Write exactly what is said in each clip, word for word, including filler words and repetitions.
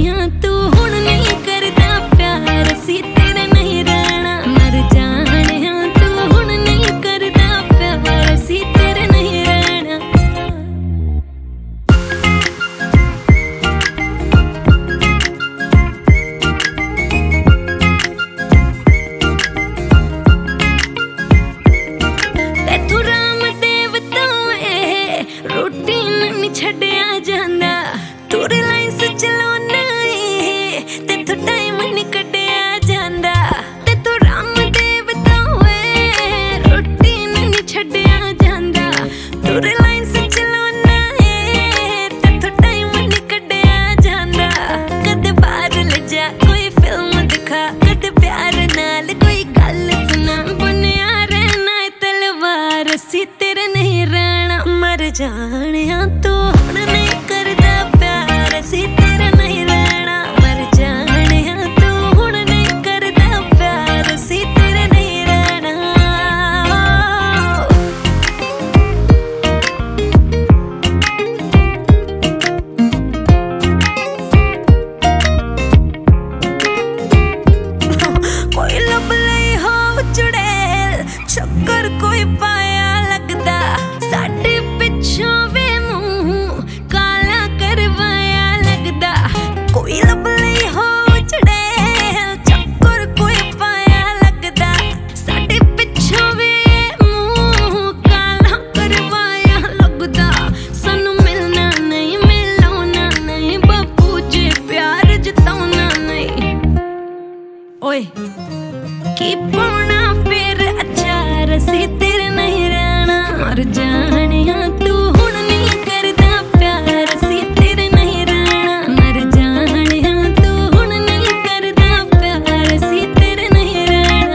जानिया तू हुण नहीं करदा प्यार सी तेरे नहीं रहना मर जानिया तू हुण नहीं करदा प्यार सी तेरे नहीं रहना तैथू राम देव तो ए रूटीन नहीं छड्डिया जांदा तू रिलायंस चलाउना ए तैथू टाइम नहीं कड्डिया जांदा तैथू राम देव तो ए रूटीन नहीं छड्डिया जांदा तू रिलायंस चलाउना ए तैथू टाइम नहीं कड्डिया जांदा कदे बाहर ले जा कोई फिल्म दिखा कदे प्यार नाल कोई गल सुना बनिया रहना तलवार सी तेरे नहीं रहना मर जानिया तू हुण नहीं करदा प्यार सी तेरे नहीं रहना मर जानिया तू हुण नहीं करदा प्यार सी तेरे नहीं रहना कोई लब लई हो चुड़ैल चक्कर कोई पाया लगदा साडे पिछों वे मुंह काला करवाया लगदा कोई लब लई हो चुड़ैल चक्कर कोई पाया लगदा साडे पिछों वे मुंह काला करवाया लगदा सानू मिलना नहीं मिलाउना नहीं बापू जी प्यार जताउना नहीं ओए की पाउना फिर अचार सी तेरे नहीं रहना मर जानिया तू हुण नहीं करदा प्यार सी तेरे नहीं रहना मर जानिया तू हुण नहीं करदा प्यार सी तेरे नहीं रहना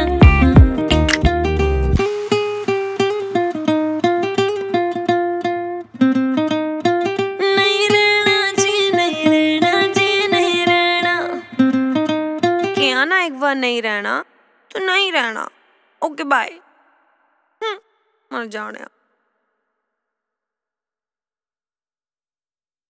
नहीं रहना जी नहीं रहना जी नहीं रहना किया ना एक बार नहीं रहना तो नहीं रहना ओके बाय मर जाने